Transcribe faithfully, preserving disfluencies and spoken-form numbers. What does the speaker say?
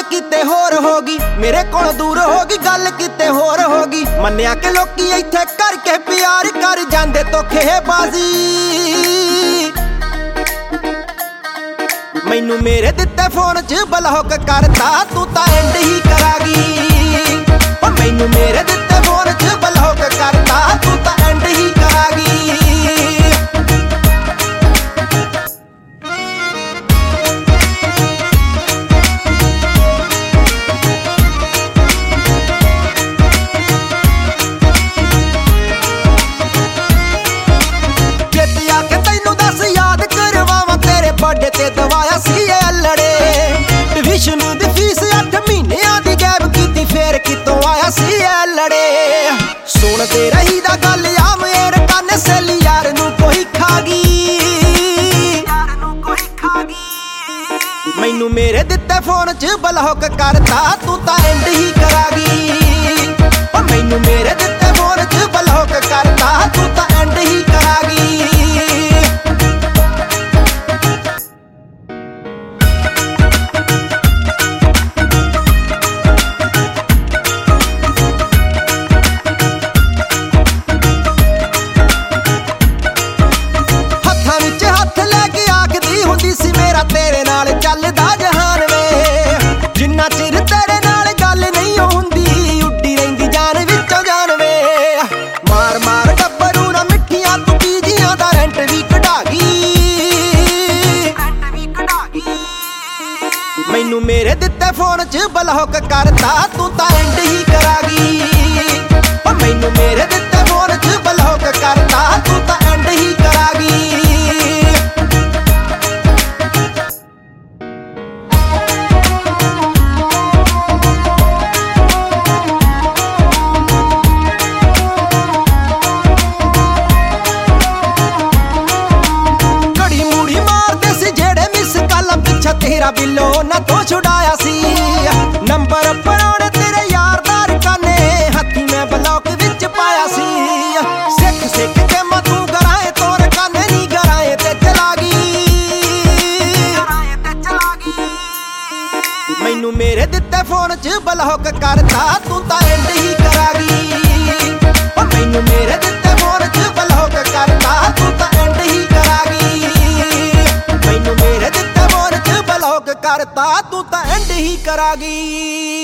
किते होर होगी, मेरे कोल दूर होगी गल किते होर होगी। मन्निया के लोकी इत्थे करके प्यार कर जांदे धोखेबाजी। मैनू मेरे दिते फोन च ब्लॉक करता तू तां एंड ही करागी। ओ मैनू मेरे दिते फोन च ब्लॉक करता तू तां एंड ही करागी। बर्थडे ते दवाया सी लड़े ट्यूशन दी फीस अठ महीनियां दी गैप कीती फिर कितों आया सी लड़े। सुनते रही दा गल आ मेरे काने सहेली यार नू कोई खागी। मैनू मेरे दिते फोन च ब्लॉक करता तू तां एंड ही करागी। ओ मैनू मेरे दिते फोन च ब्लॉक करता तू तां एंड ही करागी। तेरे नाल चलदा जहान वे जिन्ना चिर तेरे नाल गल नहीं हुंदी उड्डी रहिंदी जान विचों जान वे। मार मार टब्बरू ना मिठियां तू पीजियां दा रेंट भी कढागी। मैनू मेरे दिते फोन च ब्लॉक करता तू तां एंड ही करागी। ओ मैनू मेरे दिते फोन च ब्लॉक करता तू तां एंड ही करागी। तेरा बिलो ना तो छुड़ाया सी नंबर पराने तेरे यार दार काने हथी में ब्लॉक विच पाया सी। सिख सिख के मैं तू गराए तोर काने नहीं गराए ते चलागी। मैनू मेरे दिते फोन च ब्लॉक करता तू तां एंड ही करागी। ओ मैनू मेरे दिते फोन च ब्लॉक करता तू तां एंड ही करागी। मैनू मेरे दिते करता तू तां एंड ही करागी।